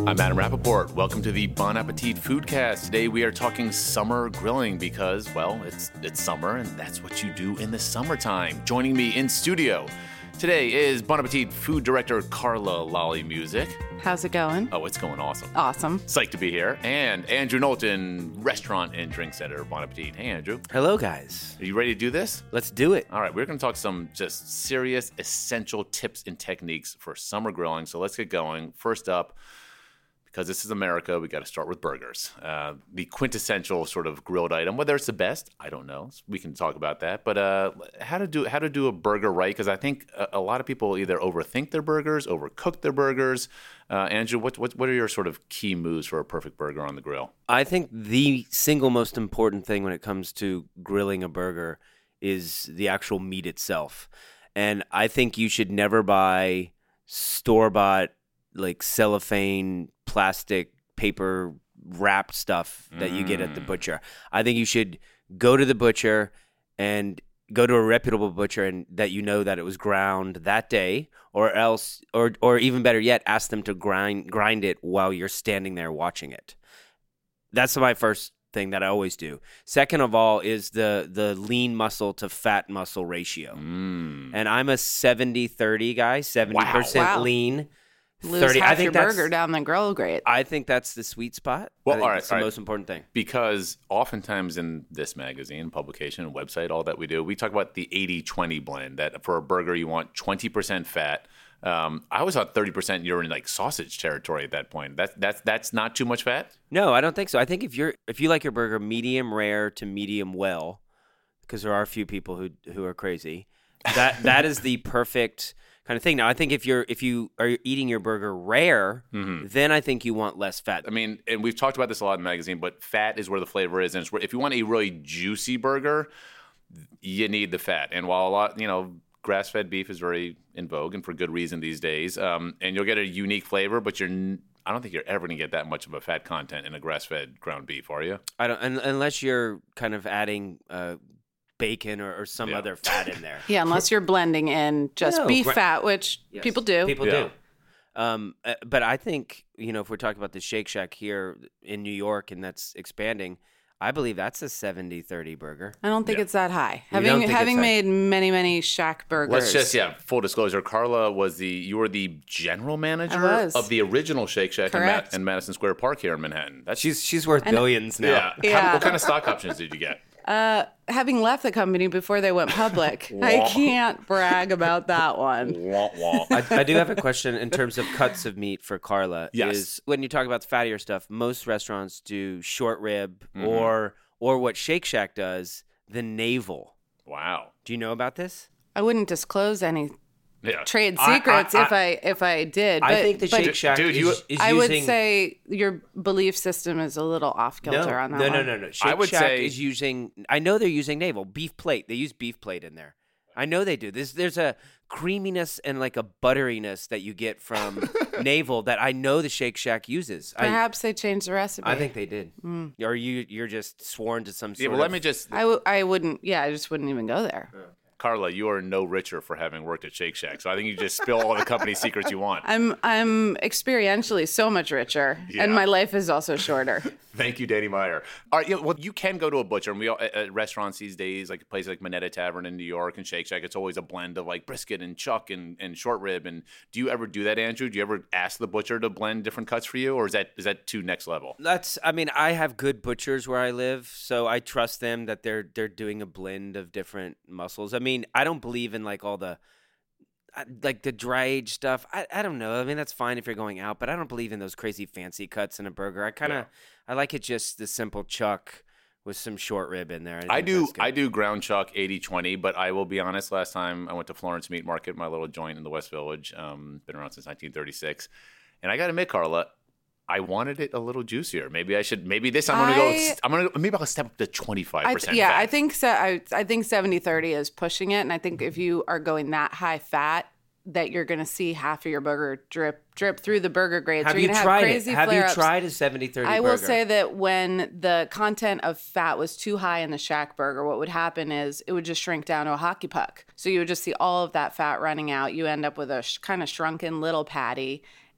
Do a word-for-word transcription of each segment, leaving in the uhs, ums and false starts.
I'm Adam Rappaport. Welcome to the Bon Appetit Foodcast. Today we are talking summer grilling because, well, it's it's summer and that's what you do in the summertime. Joining me in studio today is Bon Appetit Food Director Carla Lolly Music. How's it going? Oh, it's going awesome. Awesome. Psyched to be here. And Andrew Knowlton, Restaurant and Drink Center, Bon Appetit. Hey, Andrew. Hello, guys. Are you ready to do this? Let's do it. All right, we're going to talk some just serious, essential tips and techniques for summer grilling. So let's get going. First up, because this is America, we got to start with burgers. Uh, the quintessential sort of grilled item. Whether it's the best, I don't know. We can talk about that. But uh, how to do how to do a burger right? Because I think a, a lot of people either overthink their burgers, overcook their burgers. Uh, Andrew, what, what what are your sort of key moves for a perfect burger on the grill? I think the single most important thing when it comes to grilling a burger is the actual meat itself. And I think you should never buy store-bought, like cellophane, plastic, paper wrapped stuff that you get at the butcher. I think you should go to the butcher and go to a reputable butcher and that you know that it was ground that day, or else, or or even better yet, ask them to grind grind it while you're standing there watching it. That's my first thing that I always do. Second of all is the the lean muscle to fat muscle ratio. Mm. And I'm a seventy thirty guy, seventy percent Wow. lean. Lose thirty. half I think your that's, burger down the grill grate. I think that's the sweet spot. Well, I think all right, that's the all right. most important thing. Because oftentimes in this magazine, publication, and website, all that we do, we talk about the eighty twenty blend, that for a burger you want twenty percent fat. Um, I always thought thirty percent you're in like sausage territory at that point. That's that's that's not too much fat? No, I don't think so. I think if you're if you like your burger medium rare to medium well, because there are a few people who who are crazy, that that is the perfect kind of thing. Now, I think if you're if you are eating your burger rare, Mm-hmm. then I think you want less fat. I mean, and we've talked about this a lot in the magazine, but fat is where the flavor is. And it's where, if you want a really juicy burger, you need the fat. And while a lot, you know, grass-fed beef is very in vogue and for good reason these days, um, and you'll get a unique flavor, but you're n- I don't think you're ever going to get that much of a fat content in a grass-fed ground beef, are you? I don't un, unless you're kind of adding uh, bacon or, or some Yeah. other fat in there. Yeah, unless you're blending in just No, beef gra- fat, which Yes. people do. People Yeah. do. Um, uh, but I think, you know, if we're talking about the Shake Shack here in New York and that's expanding, I believe that's a seventy thirty burger. I don't think Yeah. it's that high. You don't Having think having it's high? made many many Shack burgers. Let's just, yeah, full disclosure. Carla was the, you were the general manager I was. of the original Shake Shack in, Ma- Correct. in Madison Square Park here in Manhattan. That's She's she's worth billions now. yeah. Yeah. How, what kind of stock options did you get? Uh, having left the company before they went public, I can't brag about that one. Wah, wah. I, I do have a question in terms of cuts of meat for Carla. Yes. Is when you talk about the fattier stuff, most restaurants do short rib Mm-hmm. or or what Shake Shack does, the navel. Wow. Do you know about this? I wouldn't disclose any Yeah. trade I- secrets I- if I if I did. But, I think the but Shake Shack Dude, is, you- is I would using... say your belief system is a little off kilter no, on that no, one. no, no, no. Shake would Shack say- is using. I know they're using navel beef plate. They use beef plate in there. I know they do. There's there's a creaminess and like a butteriness that you get from navel that I know the Shake Shack uses. I, Perhaps they changed the recipe. I think they did. Or you you're just sworn to some Yeah, sort well, let of. me just, I, w- I wouldn't. Yeah, I just wouldn't even go there. Carla, you are no richer for having worked at Shake Shack. So I think you just spill all the company secrets you want. I'm I'm experientially so much richer, Yeah. and my life is also shorter. Thank you, Danny Meyer. All right, yeah, well, you can go to a butcher, and we all, at, at restaurants these days, like places like Minetta Tavern in New York and Shake Shack, it's always a blend of like brisket and chuck and, and short rib. And do you ever do that, Andrew? Do you ever ask the butcher to blend different cuts for you, or is that is that too next level? That's. I mean, I have good butchers where I live, so I trust them that they're they're doing a blend of different muscles. I mean, I don't believe in like all the I- like the dry age stuff. I I don't know. I mean, that's fine if you're going out, but I don't believe in those crazy fancy cuts in a burger. I kind of Yeah. I like it just the simple chuck with some short rib in there. I think do that's good. I do ground chuck eighty twenty, but I will be honest, last time I went to Florence Meat Market, my little joint in the West Village, um, been around since nineteen thirty-six. And I got to admit, Carla, I wanted it a little juicier. Maybe I should, maybe this, I'm going to go, I- I'm going to, maybe I'll step up to twenty-five I, percent yeah, fat. I think so. I, I think seventy thirty is pushing it, and I think if you are going that high fat, that you're going to see half of your burger drip drip through the burger grates. Have You're you gonna tried have it? crazy Have you flare-ups. tried a seventy thirty I burger? will say that when the content of fat was too high in the Shack burger, what would happen is it would just shrink down to a hockey puck. So you would just see all of that fat running out. You end up with a sh- kind of shrunken little patty.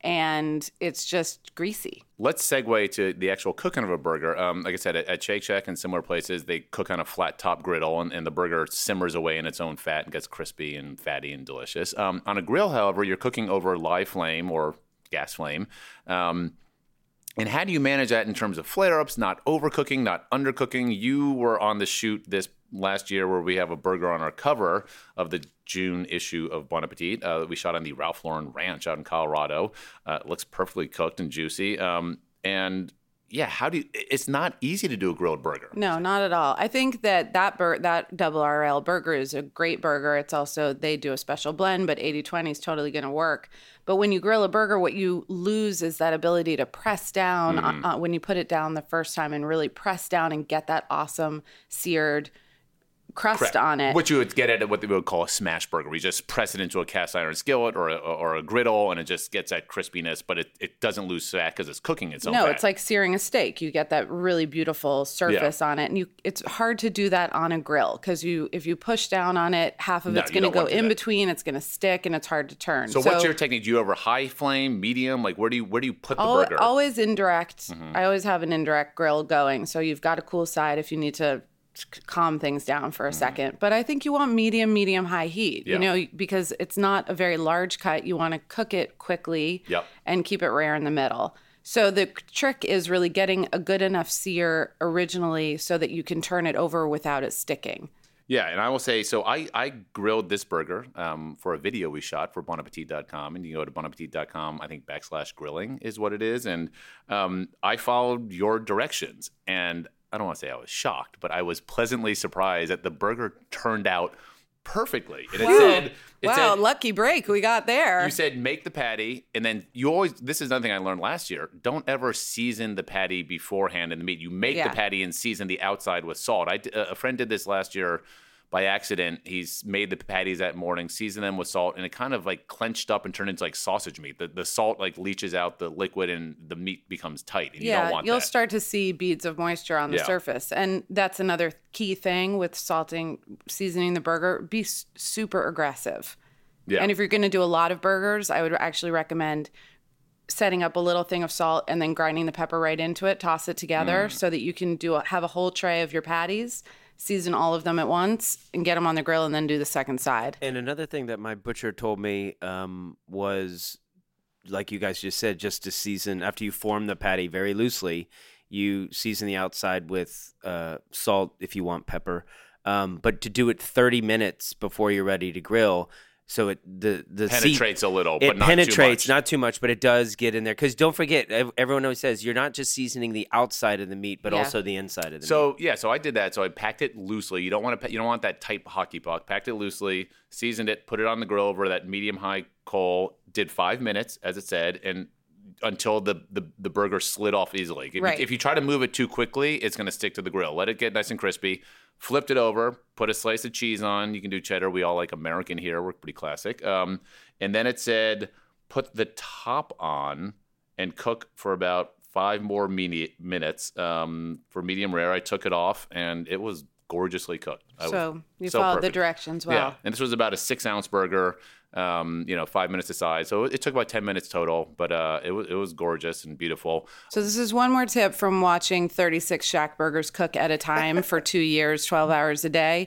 and it's just greasy. Let's segue to the actual cooking of a burger. Um, like I said, at, at Shake Shack and similar places, they cook on a flat top griddle, and, and the burger simmers away in its own fat and gets crispy and fatty and delicious. Um, on a grill, however, you're cooking over live flame or gas flame. Um, and how do you manage that in terms of flare-ups, not overcooking, not undercooking? You were on the shoot this last year where we have a burger on our cover of the June issue of Bon Appetit. Uh, we shot on the Ralph Lauren Ranch out in Colorado. Uh, it looks perfectly cooked and juicy. Um, and yeah, how do you, it's not easy to do a grilled burger. No, not at all. I think that that, bur- that double R L burger is a great burger. It's also, they do a special blend, but eighty twenty is totally going to work. But when you grill a burger, what you lose is that ability to press down mm-hmm. uh, when you put it down the first time and really press down and get that awesome seared crust Correct. on it. Which you would get at what they would call a smash burger. We just press it into a cast iron skillet or a, or a griddle, and it just gets that crispiness, but it, it doesn't lose fat because it's cooking its own no, fat. it's like searing a steak. You get that really beautiful surface yeah. on it, and you it's hard to do that on a grill because you if you push down on it, half of no, it's going to go in that. between. It's going to stick, and it's hard to turn. So, so what's your technique? Do you over high flame, medium? Like where do you where do you put the al- burger? Always indirect. Mm-hmm. I always have an indirect grill going, so you've got a cool side if you need to calm things down for a mm-hmm. second. But I think you want medium, medium, high heat, yeah. you know, because it's not a very large cut. You want to cook it quickly yep. and keep it rare in the middle. So the trick is really getting a good enough sear originally so that you can turn it over without it sticking. Yeah, and I will say, so I, I grilled this burger um, for a video we shot for bon appetit dot com, and you go to bon appetit dot com, I think backslash grilling is what it is, and um, I followed your directions, and I don't want to say I was shocked, but I was pleasantly surprised that the burger turned out perfectly. And it wow. said, it wow, said, lucky break we got there. You said make the patty, and then you always, this is another thing I learned last year, don't ever season the patty beforehand in the meat. You make yeah. the patty and season the outside with salt. I, a friend did this last year by accident. He's made the patties that morning, seasoned them with salt, and it kind of like clenched up and turned into like sausage meat. The, the salt like leaches out the liquid and the meat becomes tight, and yeah, you don't want you'll that. start to see beads of moisture on the Yeah. surface. And that's another key thing with salting, seasoning the burger. Be s- super aggressive. Yeah. And if you're going to do a lot of burgers, I would actually recommend setting up a little thing of salt and then grinding the pepper right into it, toss it together mm. so that you can do a, have a whole tray of your patties, season all of them at once, and get them on the grill, and then do the second side. And another thing that my butcher told me um, was, like you guys just said, just to season, after you form the patty very loosely, you season the outside with uh, salt if you want pepper, um, but to do it thirty minutes before you're ready to grill. So it the the penetrates seat, a little, it but not penetrates too much. not too much, but it does get in there. Because don't forget, everyone always says you're not just seasoning the outside of the meat, but yeah. also the inside of the so, meat. So yeah, so I did that. So I packed it loosely. You don't want to you don't want that tight hockey puck. Packed it loosely, seasoned it, put it on the grill over that medium high coal. Did five minutes, as it said, and until the the, the burger slid off easily. If, right. you, if you try to move it too quickly, it's going to stick to the grill. Let it get nice and crispy. Flipped it over, put a slice of cheese on. You can do cheddar. We all like American here. We're pretty classic. Um, and then it said, put the top on and cook for about five more mini- minutes um, for medium rare. I took it off, and it was gorgeously cooked. I so you so followed perfect. the directions well. Yeah, and this was about a six-ounce burger, um, you know, five minutes aside. So it took about ten minutes total, but uh, it was it was gorgeous and beautiful. So this is one more tip from watching thirty-six Shack burgers cook at a time for two years, twelve hours a day.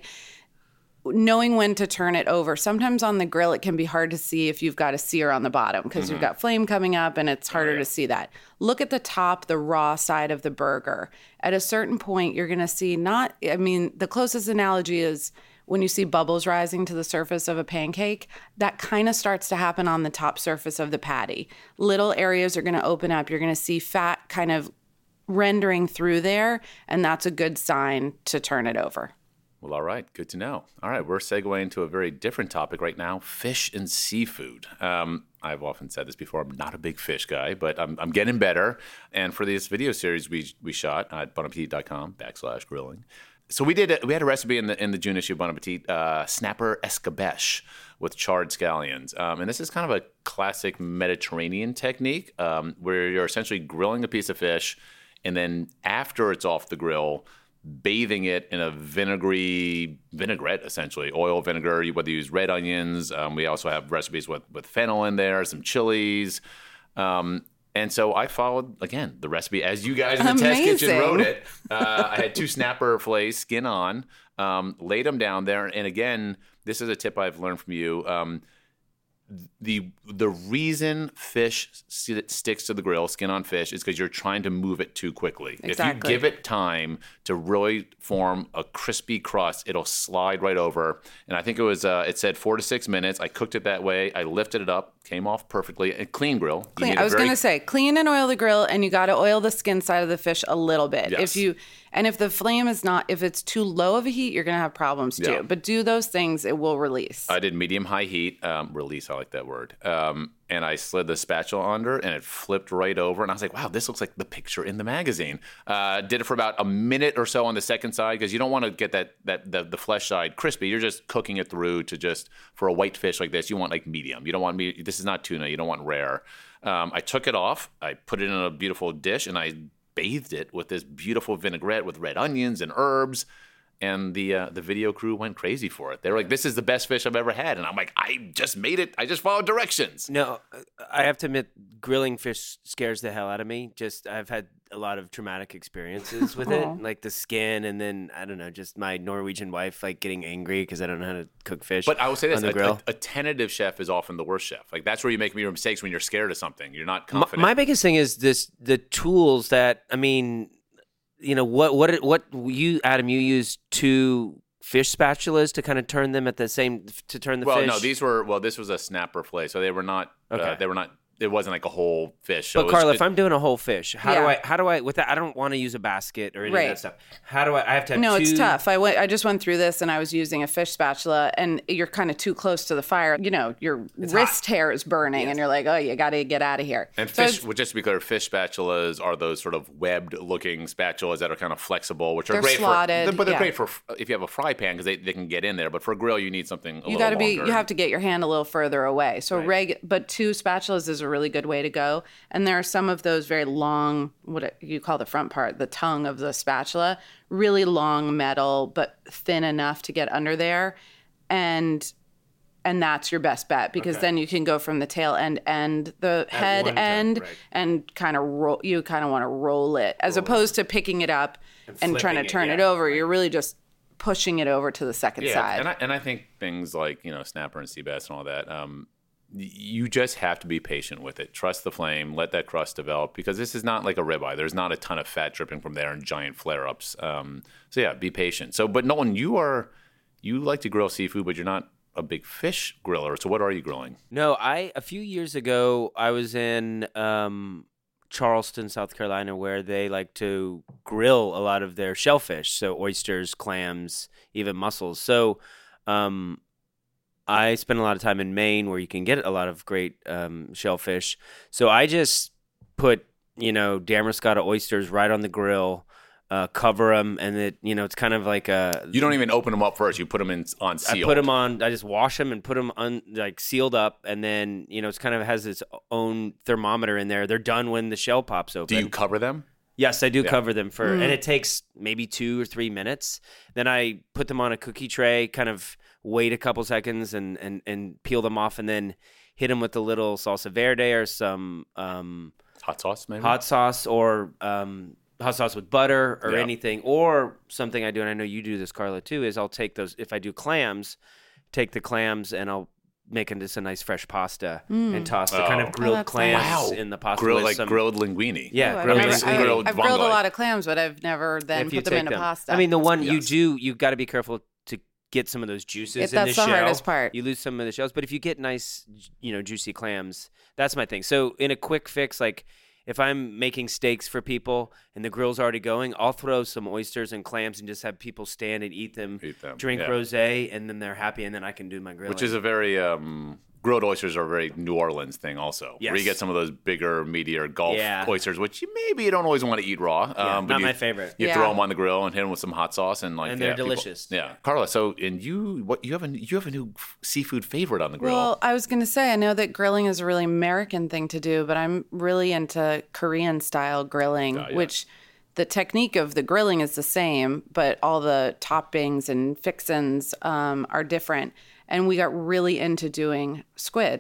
Knowing when to turn it over. Sometimes on the grill, it can be hard to see if you've got a sear on the bottom because mm-hmm. you've got flame coming up and it's harder oh, yeah. to see that. Look at the top, the raw side of the burger. At a certain point, you're going to see not, I mean, the closest analogy is when you see bubbles rising to the surface of a pancake, that kind of starts to happen on the top surface of the patty. Little areas are going to open up. You're going to see fat kind of rendering through there, and that's a good sign to turn it over. Well, all right. Good to know. All right. We're segueing to a very different topic right now, fish and seafood. Um, I've often said this before. I'm not a big fish guy, but I'm, I'm getting better. And for this video series we we shot at bon appetit dot com backslash grilling. So we did a, we had a recipe in the in the June issue of Bon Appetit, uh, snapper escabeche with charred scallions. Um, and this is kind of a classic Mediterranean technique um, where you're essentially grilling a piece of fish, and then after it's off the grill, bathing it in a vinegary vinaigrette, essentially oil vinegar. Whether you use red onions, um, we also have recipes with with fennel in there, some chilies, Um, and so I followed, again, the recipe as you guys in the test kitchen wrote it. Uh, I had two snapper fillets, skin on, um, laid them down there. And again, this is a tip I've learned from you. Um, the the reason fish st- sticks to the grill, skin on fish, is because you're trying to move it too quickly. Exactly. If you give it time to really form a crispy crust, it'll slide right over. And I think it was uh, it said four to six minutes. I cooked it that way. I lifted it up, came off perfectly. A clean grill. You Clean. need I a was very- going to say, clean and oil the grill, and you got to oil the skin side of the fish a little bit. Yes. If you and if the flame is not, if it's too low of a heat, you're going to have problems too. Yeah. But do those things, it will release. I did medium high heat, um, release. I like that word. Um, and I slid the spatula under, and it flipped right over. And I was like, "Wow, this looks like the picture in the magazine." Uh, did it for about a minute or so on the second side because you don't want to get that that the, the flesh side crispy. You're just cooking it through to just for a white fish like this. You want like medium. You don't want me. This is not tuna. You don't want rare. Um, I took it off. I put it in a beautiful dish, and I bathed it with this beautiful vinaigrette with red onions and herbs. And the uh, the video crew went crazy for it. They were like, "This is the best fish I've ever had." And I'm like, "I just made it. I just followed directions." No, I have to admit, grilling fish scares the hell out of me. Just I've had a lot of traumatic experiences with it, like the skin, and then I don't know, just my Norwegian wife like getting angry because I don't know how to cook fish. But I will say this: on the a, grill. a, a tentative chef is often the worst chef. Like that's where you make your mistakes when you're scared of something. You're not My, confident. my biggest thing is this: the tools that I mean, you know, what what what you Adam you use two fish spatulas to kind of turn them at the same to turn the well, fish. no, these were well. This was a snapper fillet, so they were not. Okay. Uh, they were not. It wasn't like a whole fish. So But it was- Carla, it- if I'm doing a whole fish, how do Yeah. I? How do I? With that, I don't want to use a basket or any Right. of that stuff. How do I? I have to have No, two, it's tough. I went. I just went through this, and I was using a fish spatula, and you're kind of too close to the fire. You know, your wrist hair is burning, and you're like, "Oh, you got to get out of here." And So fish, it's- well, just to be clear, fish spatulas are those sort of webbed-looking spatulas that are kind of flexible, which are They're great slotted, for. But they're yeah. great for if you have a fry pan because they, they can get in there. But for a grill, you need something a you little got to be. longer. You have to get your hand a little further away. So reg, but two spatulas is a really good way to go. And there are some of those very long, what it- you call the front part, the tongue of the spatula, really long metal, but thin enough to get under there, and and that's your best bet because Okay. then you can go from the tail end and the head one time, end right. and kind of roll. You kind of want to roll it as opposed to picking it up and, trying to flipping it, turn it, yeah. over. You're really just pushing it over to the second Yeah, side. and I and I think things like you know snapper and sea bass and all that. Um, y- you just have to be patient with it. Trust the flame. Let that crust develop because this is not like a ribeye. There's not a ton of fat dripping from there and giant flare ups. Um, so yeah, be patient. So, but Nolan, you are you like to grill seafood, but you're not a big fish griller. So what are you grilling? No, I a few years ago I was in um, Charleston, South Carolina, where they like to grill a lot of their shellfish, so oysters, clams, even mussels. So um, I spent a lot of time in Maine, where you can get a lot of great um, shellfish. So I just put you know Damascotta oysters right on the grill. Uh, cover them, and it you know it's kind of like a You don't even open them up first. You put them in on I sealed. put them on. I just wash them and put them on, like sealed up, and then you know it's kind of has its own thermometer in there. They're done when the shell pops open. Do you cover them? Yes, I do Yeah. cover them for, and it takes maybe two or three minutes. Then I put them on a cookie tray, kind of wait a couple seconds, and and and peel them off, and then hit them with a little salsa verde or some um, Hot sauce, maybe. hot sauce or um, hot sauce with butter or Yeah. anything, or something I do, and I know you do this, Carla, too, is I'll take those, if I do clams, take the clams and I'll make them just a nice fresh pasta and toss the kind Oh. of grilled that's clams nice. Wow. in the pasta Grilled with like some, grilled linguine. Yeah, Ooh, I've, grilled never, linguine. I, Grilled I've grilled a vongole. lot of clams, but I've never then if you put them take into them. pasta. I mean, the one you Yes. do, you've got to be careful to get some of those juices If in that's the the shell. hardest part. You lose some of the shells, but if you get nice, you know, juicy clams, that's my thing. So in a quick fix, like if I'm making steaks for people and the grill's already going, I'll throw some oysters and clams and just have people stand and eat them, Eat them, drink yeah. rosé, and then they're happy, and then I can do my grilling. Which is a very um, grilled oysters are a very New Orleans thing, also. Where you Yes. get some of those bigger, meatier Gulf Yeah. oysters, which you maybe you don't always want to eat raw. Um, Yeah, but not you, my favorite. You Yeah. throw them on the grill and hit them with some hot sauce, and like And they're yeah, people- delicious. yeah, Carla. So, and you, what you have a you have a new f- seafood favorite on the grill? Well, I was going to say, I know that grilling is a really American thing to do, but I'm really into Korean style grilling, Ah, yeah. which the technique of the grilling is the same, but all the toppings and fixins um, are different. And we got really into doing squid.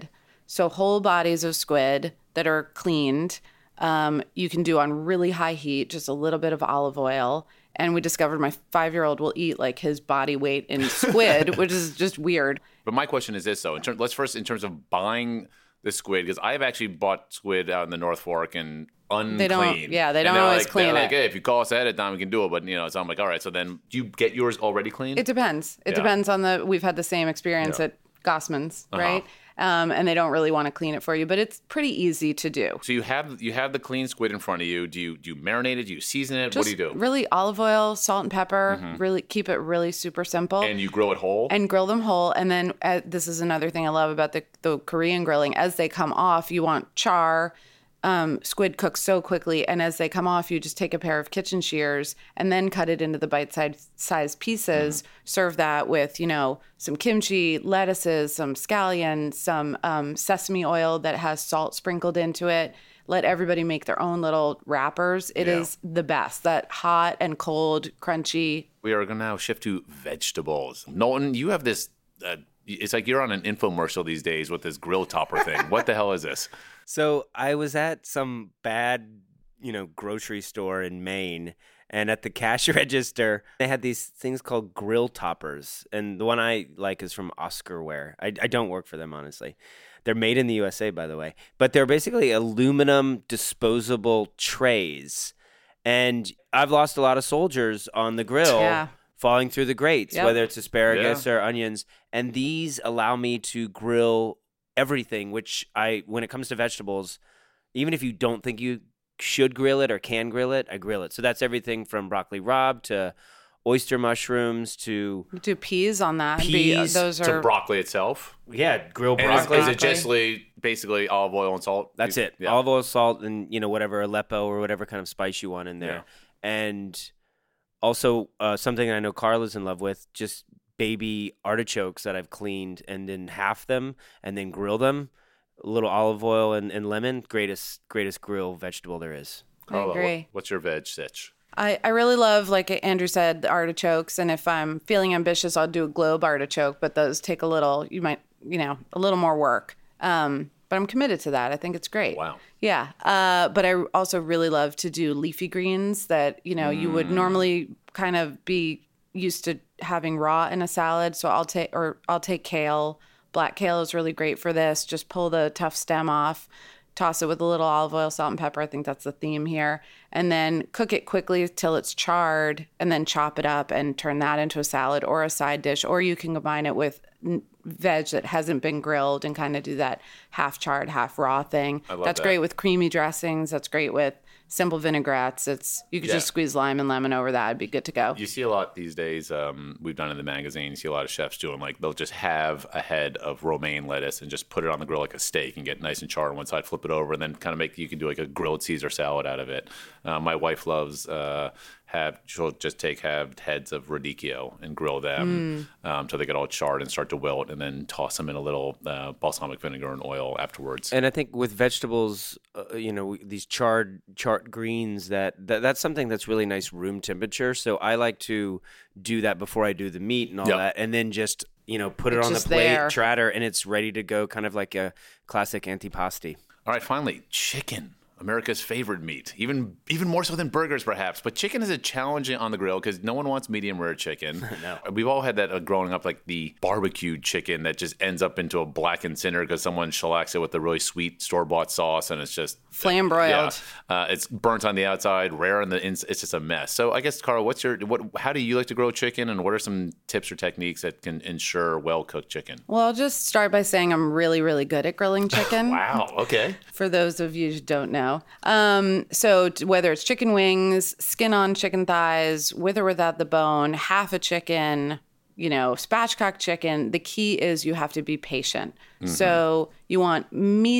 So whole bodies of squid that are cleaned, um, you can do on really high heat, just a little bit of olive oil. And we discovered my five-year-old will eat like his body weight in squid, which is just weird. But my question is this, though. In ter- let's first, in terms of buying the squid, because I've actually bought squid out in the North Fork and unclean. They don't, yeah, they don't and always like, clean they're it. Like, hey, if you call us ahead of time, we can do it. But, you know, so I'm like, all right. So then do you get yours already cleaned? It depends. It Yeah. depends on the, we've had the same experience Yeah. at Gossman's, Uh-huh. right? Um, and they don't really want to clean it for you, but it's pretty easy to do. So you have you have the clean squid in front of you. Do you do you marinate it? Do you season it? Just what do you do? really olive oil, salt and pepper, really keep it really super simple. And you grill it whole? And grill them whole. And then uh, this is another thing I love about the, the Korean grilling. As they come off, you want char. Um, squid cooks so quickly. And as they come off, you just take a pair of kitchen shears and then cut it into the bite-sized pieces. Mm-hmm. Serve that with, you know, some kimchi, lettuces, some scallion, some um, sesame oil that has salt sprinkled into it. Let everybody make their own little wrappers. It Yeah. is the best. That hot and cold, crunchy. We are going to now shift to vegetables. Knowlton, you have this, uh, it's like you're on an infomercial these days with this grill topper thing. What the hell is this? So I was at some bad, you know, grocery store in Maine, and at the cash register, they had these things called grill toppers. And the one I like is from Oscarware. I, I don't work for them, honestly. They're made in the U S A, by the way. But they're basically aluminum disposable trays. And I've lost a lot of soldiers on the grill. Yeah. Falling through the grates, Yep. whether it's asparagus Yeah. or onions. And these allow me to grill everything, which I, when it comes to vegetables, even if you don't think you should grill it or can grill it, I grill it. So that's everything from broccoli rabe to oyster mushrooms to, You do peas on that. Be- Peas those So are broccoli itself? yeah, grilled And is, broccoli. is it just like basically olive oil and salt? That's it. Yeah. Olive oil, salt, and, you know, whatever Aleppo or whatever kind of spice you want in there. Yeah. And also uh, something I know Carla's in love with, just baby artichokes that I've cleaned and then half them and then grill them. A little olive oil and, and lemon. Greatest greatest grill vegetable there is. Carla, what- agree. what's your veg sitch? I, I really love, like Andrew said, the artichokes. And if I'm feeling ambitious, I'll do a globe artichoke. But those take a little, you might, you know, a little more work. Um, but I'm committed to that. I think it's great. Wow. Yeah. Uh, but I also really love to do leafy greens that, you know, you would normally kind of be used to having raw in a salad. So I'll take, or I'll take kale. Black kale is really great for this. Just pull the tough stem off. Toss it with a little olive oil, salt, and pepper. I think that's the theme here. And then cook it quickly till it's charred, and then chop it up and turn that into a salad or a side dish. Or you can combine it with n- veg that hasn't been grilled and kind of do that half charred, half raw thing. I love That's that. great with creamy dressings. That's great with simple vinaigrettes. It's you could Yeah. just squeeze lime and lemon over that. It'd be good to go. You see a lot these days. Um, we've done in the magazine. You see a lot of chefs doing like they'll just have a head of romaine lettuce and just put it on the grill like a steak and get nice and charred on one side, flip it over, and then kind of make you can do like a grilled Caesar salad out of it. Uh, my wife loves uh, have she'll just take have heads of radicchio and grill them um, till they get all charred and start to wilt, and then toss them in a little uh, balsamic vinegar and oil afterwards. And I think with vegetables, uh, you know, these charred charred greens, that, that that's something that's really nice room temperature. So I like to do that before I do the meat and all Yep. that, and then just, you know, put it It's on the just plate, there. tratter, and it's ready to go, kind of like a classic antipasti. All right, finally, chicken. America's favorite meat, even even more so than burgers, perhaps. But chicken is a challenge on the grill because no one wants medium rare chicken. No. We've all had that uh, growing up, like the barbecued chicken that just ends up into a blackened cinder because someone shellacks it with a really sweet store bought sauce, and it's just Flame broiled. Yeah, uh, it's burnt on the outside, rare on the ins. It's just a mess. So I guess, Carl, what's your what? How do you like to grill chicken, and what are some tips or techniques that can ensure well cooked chicken? Well, I'll just start by saying I'm really, really good at grilling chicken. Wow. Okay. For those of you who don't know. Um, so t- whether it's chicken wings, skin on chicken thighs, with or without the bone, half a chicken, you know, spatchcock chicken, the key is you have to be patient. So you want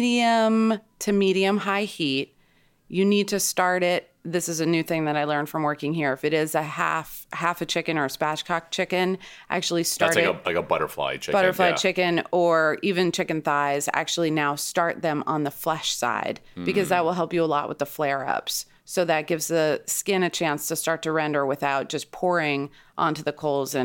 medium to medium high heat. You need to start it. This is a new thing that I learned from working here. If it is a half half a chicken or a spatchcock chicken, actually start That's like it a like a butterfly chicken. butterfly yeah. chicken or even chicken thighs, actually now start them on the flesh side because that will help you a lot with the flare-ups. So that gives the skin a chance to start to render without just pouring onto the coals and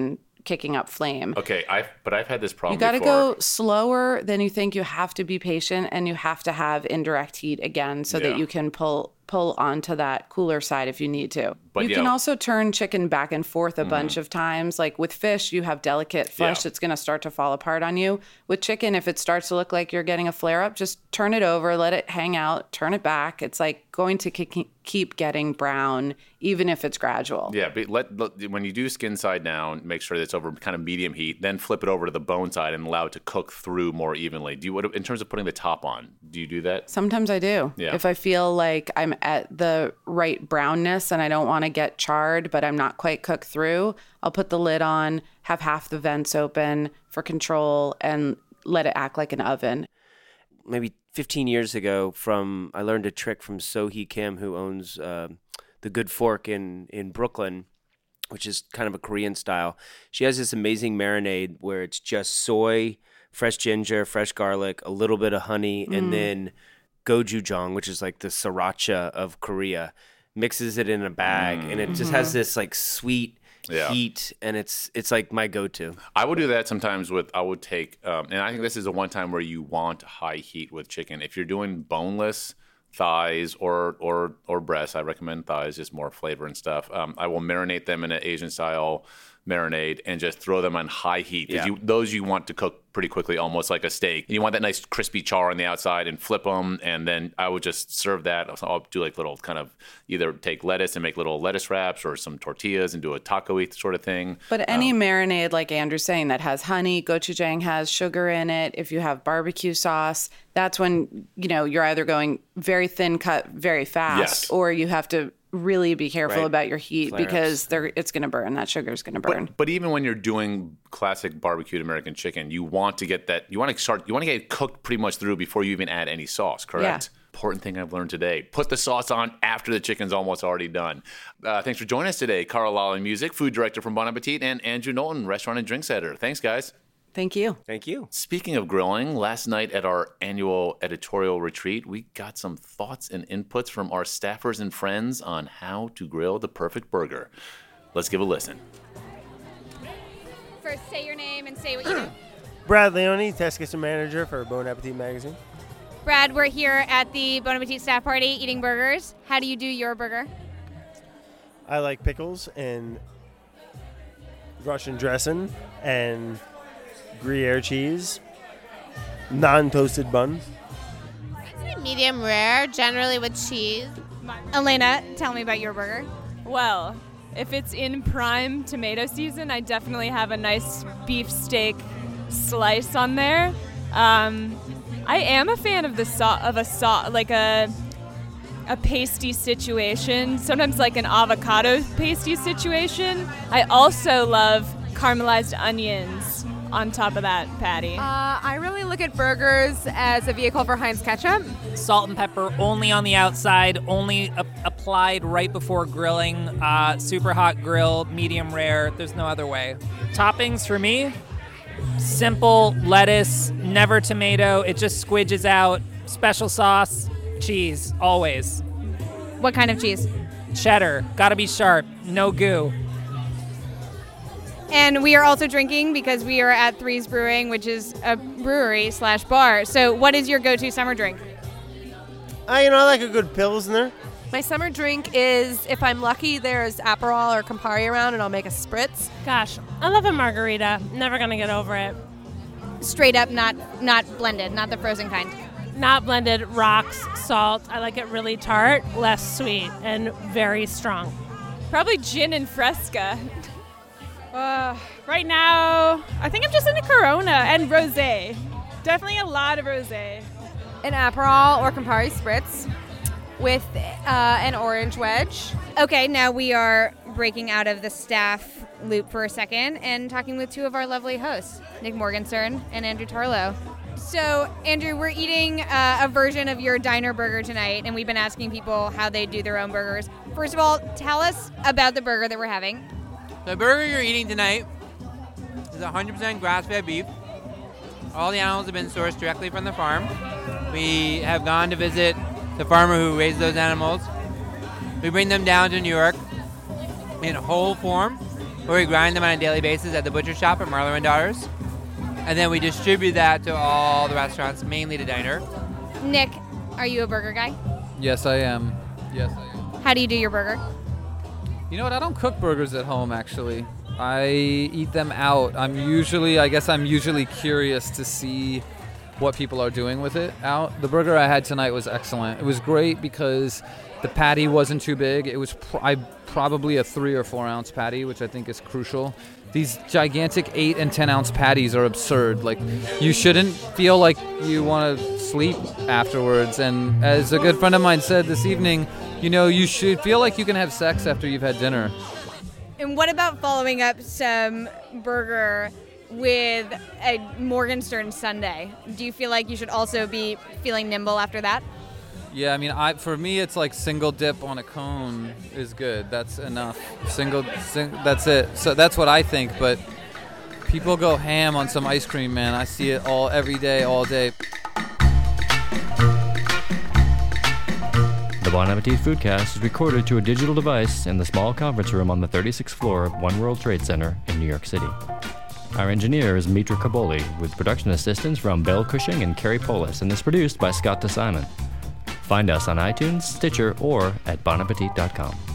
kicking up flame. Okay, I've but I've had this problem. You got to before. go slower than you think. You have to be patient, and you have to have indirect heat again so Yeah. that you can pull pull onto that cooler side if you need to. But, you you can know- also turn chicken back and forth a bunch of times. Like with fish, you have delicate flesh Yeah. that's going to start to fall apart on you. With chicken, if it starts to look like you're getting a flare up, just turn it over, let it hang out, turn it back. It's like going to ke- keep getting brown, even if it's gradual. Yeah, but let, let when you do skin side down, make sure that it's over kind of medium heat. Then flip it over to the bone side and allow it to cook through more evenly. Do you, what in terms of putting the top on? Do you do that? Sometimes I do. Yeah. If I feel like I'm at the right brownness and I don't want to get charred, but I'm not quite cooked through, I'll put the lid on, have half the vents open for control, and let it act like an oven. Maybe fifteen years ago, from I learned a trick from Sohee Kim, who owns uh, the Good Fork in, in Brooklyn, which is kind of a Korean style. She has this amazing marinade where it's just soy, fresh ginger, fresh garlic, a little bit of honey, Mm. and then gochujang, which is like the sriracha of Korea, mixes it in a bag, and it just has this like sweet Yeah. heat, and it's it's like my go-to. I would do that sometimes with, I would take, um, and I think this is the one time where you want high heat with chicken. If you're doing boneless thighs or or or breasts, I recommend thighs, just more flavor and stuff. Um, I will marinate them in an Asian style marinade and just throw them on high heat. 'Cause Yeah. You, those you want to cook pretty quickly, almost like a steak. You want that nice crispy char on the outside and flip them, and then I would just serve that. So I'll do like little kind of either take lettuce and make little lettuce wraps or some tortillas and do a taco-y sort of thing. But any marinade, like Andrew's saying, that has honey, gochujang has sugar in it, if you have barbecue sauce, that's when, you know, you're either going very thin cut very fast, Yes. or you have to really be careful Right. about your heat Flare-ups. because they're, it's going to burn. That sugar's going to burn. But, but even when you're doing classic barbecued American chicken, you want to get that. You want to start. You want to get it cooked pretty much through before you even add any sauce. Correct. Yeah. Important thing I've learned today: put the sauce on after the chicken's almost already done. Uh, thanks for joining us today, Carl Lally Music, food director from Bon Appetit, and Andrew Knowlton, restaurant and drinks editor. Thanks, guys. Thank you. Thank you. Speaking of grilling, last night at our annual editorial retreat, we got some thoughts and inputs from our staffers and friends on how to grill the perfect burger. Let's give a listen. First, say your name and say what you do. Brad Leone, Test Kitchen Manager for Bon Appetit Magazine. Brad, we're here at the Bon Appetit staff party eating burgers. How do you do your burger? I like pickles and Russian dressing and Gruyere cheese, non-toasted buns. Medium rare, generally with cheese. Elena, tell me about your burger. Well, if it's in prime tomato season, I definitely have a nice beef steak slice on there. Um, I am a fan of the so- of a so- like a a pasty situation, sometimes like an avocado pasty situation. I also love caramelized onions on top of that patty. Uh, I really look at burgers as a vehicle for Heinz ketchup. Salt and pepper only on the outside, only a- applied right before grilling. Uh, super hot grill, medium rare. There's no other way. Toppings for me, simple lettuce, never tomato. It just squidges out. Special sauce, cheese, always. What kind of cheese? Cheddar, gotta be sharp, no goo. And we are also drinking because we are at Threes Brewing, which is a brewery slash bar. So what is your go-to summer drink? Uh, you know, I like a good Pilsner. My summer drink is, if I'm lucky, there's Aperol or Campari around, and I'll make a spritz. Gosh, I love a margarita. Never gonna get over it. Straight up, not not blended, not the frozen kind. Not blended, rocks, salt. I like it really tart, less sweet, and very strong. Probably gin and Fresca. Uh, right now, I think I'm just into Corona and rosé. Definitely a lot of rosé. An Aperol or Campari spritz with uh, an orange wedge. Okay, now we are breaking out of the staff loop for a second and talking with two of our lovely hosts, Nick Morgenstern and Andrew Tarlow. So, Andrew, we're eating uh, a version of your diner burger tonight, and we've been asking people how they do their own burgers. First of all, tell us about the burger that we're having. The burger you're eating tonight is one hundred percent grass-fed beef. All the animals have been sourced directly from the farm. We have gone to visit the farmer who raised those animals. We bring them down to New York in whole form, where we grind them on a daily basis at the butcher shop at Marlar and Daughters. And then we distribute that to all the restaurants, mainly to diner. Nick, are you a burger guy? Yes, I am. Yes, I am. How do you do your burger? You know what? I don't cook burgers at home, actually. I eat them out. I'm usually, I guess I'm usually curious to see what people are doing with it out. The burger I had tonight was excellent. It was great because the patty wasn't too big. It was pr- I, probably a three or four ounce patty, which I think is crucial. These gigantic eight and ten ounce patties are absurd. Like, you shouldn't feel like you want to sleep afterwards. And as a good friend of mine said this evening, you know, you should feel like you can have sex after you've had dinner. And what about following up some burger with a Morgenstern sundae? Do you feel like you should also be feeling nimble after that? Yeah, I mean, I for me, it's like single dip on a cone is good. That's enough. Single, sing, that's it. So that's what I think. But people go ham on some ice cream, man. I see it all every day, all day. The Bon Appetit Foodcast is recorded to a digital device in the small conference room on the thirty-sixth floor of One World Trade Center in New York City. Our engineer is Mitra Kaboli, with production assistance from Belle Cushing and Carrie Polis, and is produced by Scott DeSimon. Find us on iTunes, Stitcher, or at bon appetit dot com.